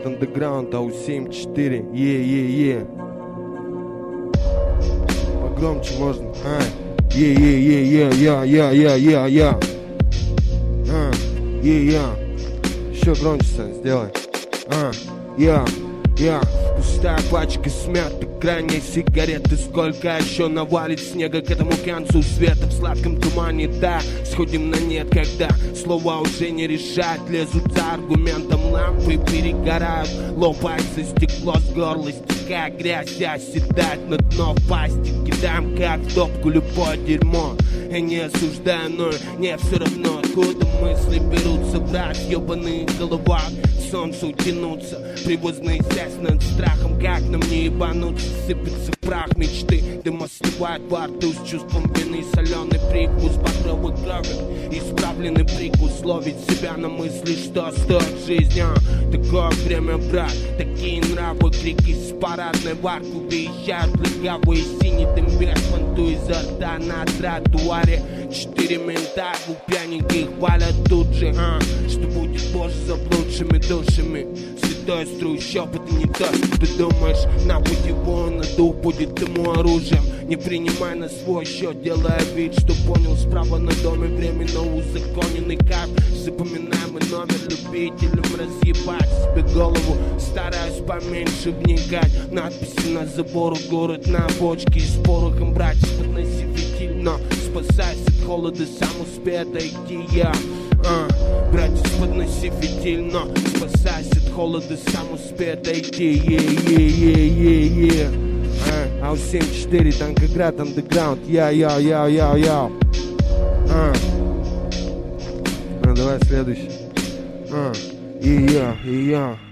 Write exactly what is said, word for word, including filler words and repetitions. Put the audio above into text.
андеграунд, ау семь четыре, е-е-е. Погромче можно, а, е-е-е-е-я-я-я-я-я. А, е-я. Еще громче, Сань, сделай. А, я, я. Пустая пачка смята, крайней сигареты. Сколько еще навалит снега к этому концу света. В сладком тумане, да, сходим на нет, когда слова уже не решают. Лезут за аргументом, лампы перегорают. Лопается стекло с горла, стекая грязь, оседает на дно в пасти. Кидаем как в топку любое дерьмо. Я не осуждаю, но не все равно, откуда мысли берутся, брат, ебаные голова. Солнцу тянутся, привозная связь над страхом. Как нам не ебануться, сыпется в прах мечты. Дыма сливает во рту с чувством вины. Соленый прикус багровой крови, исправленный прикус. Ловить себя на мысли, что стоит жизнь, а? Такое время, брат, такие нравы. Крики с парадной в арку выезжают легавые. Синий дым без фанту изо рта на тротуаре. Четыре мента, двух пьяненьких валят тут же, а? Что будет позже заблудшими душами? Святой струщоб, это не то, что ты думаешь. На пути вон, дух будет ему оружием. Не принимай на свой счет, делая вид, что понял. Справа на доме временно узаконенный кайф. Запоминаемый номер, любителям разъебать себе голову. Стараюсь поменьше вникать. Надписи на забору, город на бочке с порохом. Братья, подноси фитиль, но спасайся от холода, сам успей дойти я. А, братья, подноси фитиль, но спасайся от холода, сам успей дойти. Е-е-е-е-е. А, ау семь четыре, Танкоград, андеграунд, я-я-я-я-я. А, а, давай следующий. А, и я, и я.